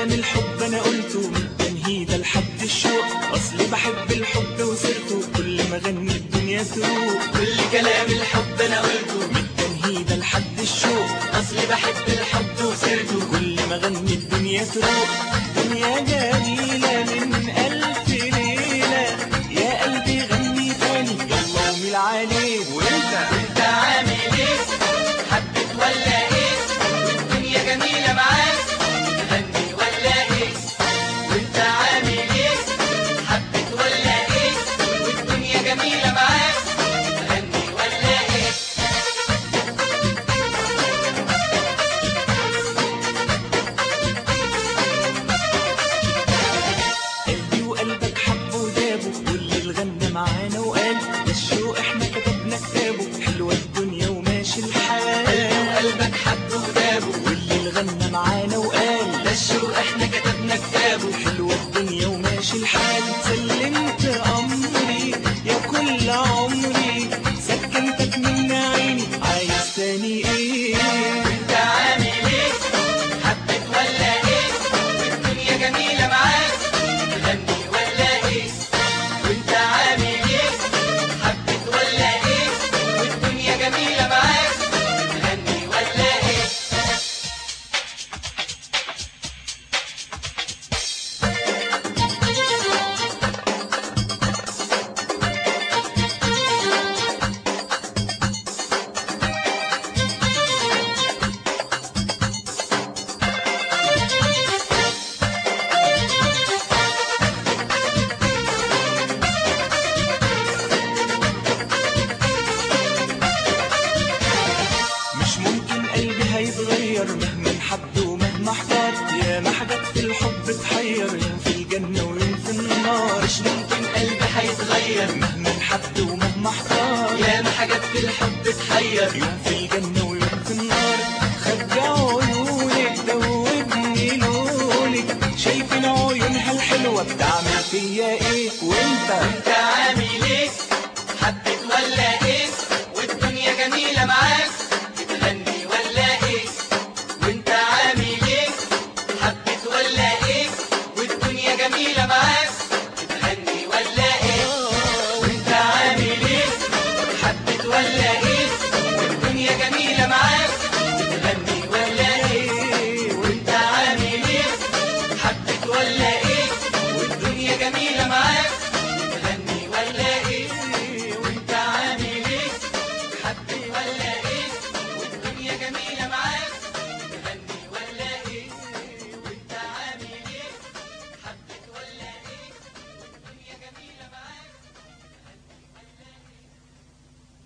كلام الحب انا قلته من تنهيده لحد الشوق، اصلي بحب الحب وسيرته كل ما غني الدنيا تروق. كل كلام الحب انا قلته من تنهيده لحد الشوق، اصلي بحب الحب وسيرته كل ما غني الدنيا تروق. دنيا جميلة من ألف ليلة، يا قلبي غني تاني يلا وميل عليه. وانت عامل ايه؟ حبت ولا ايه؟ والدنيا جميلة معاك تغني ولا ايه؟ وانت عامل ايه؟ حبت ولا ايه؟ والدنيا جميلة معاك تغني ولا ايه؟ قلبي وقلبك حبوا ودابوا، واللي الغنى معانا وقال ده الشوق احنا كتبنا كتابه، حلوة الدنيا وماشي الحال. قلبك حب ودابه واللي الغنى معانا وقال ده الشوق احنا كتبنا كتابه، حلوة الدنيا وماشي الحال. سلمت أمري يا كل عمري، سكنتك من عيني عايز تاني ايه؟ وانت عامل ايه؟ حبت ولا ايه؟ والدنيا جميلة معاك تغني ولا ايه؟ وانت عامل ايه؟ حبت ولا ايه؟ والدنيا جميلة معاك تغني ولا ايه؟ مش ممكن قلبي هيتغير مهما حب ومهما احتار، يا ما حاجات في الحب تحير، يوم في الجنة ويوم في النار. مش ممكن قلبي هيتغير مهما حب ومهما احتار، ياما حاجات في الحب تحير، يوم في الجنة ويوم في النار. خدع عيونك دوبني لونك، شايفين عيونها الحلوة بتعمل فيا ايه؟ وانت